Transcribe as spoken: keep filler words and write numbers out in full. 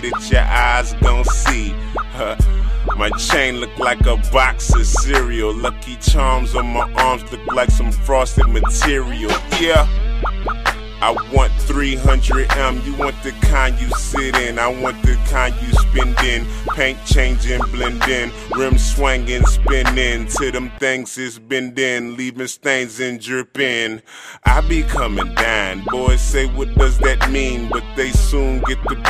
that your eyes gon' see. Huh. My chain look like a box of cereal. Lucky Charms on my arms look like some frosted material. Yeah, I want three hundred M, you want the kind you sit in. I want the kind you spend in. Paint changing, blending, rim swinging, spinning. Till them things is bending, leaving stains and dripping. I be coming down, boys say what does that mean? But they soon get the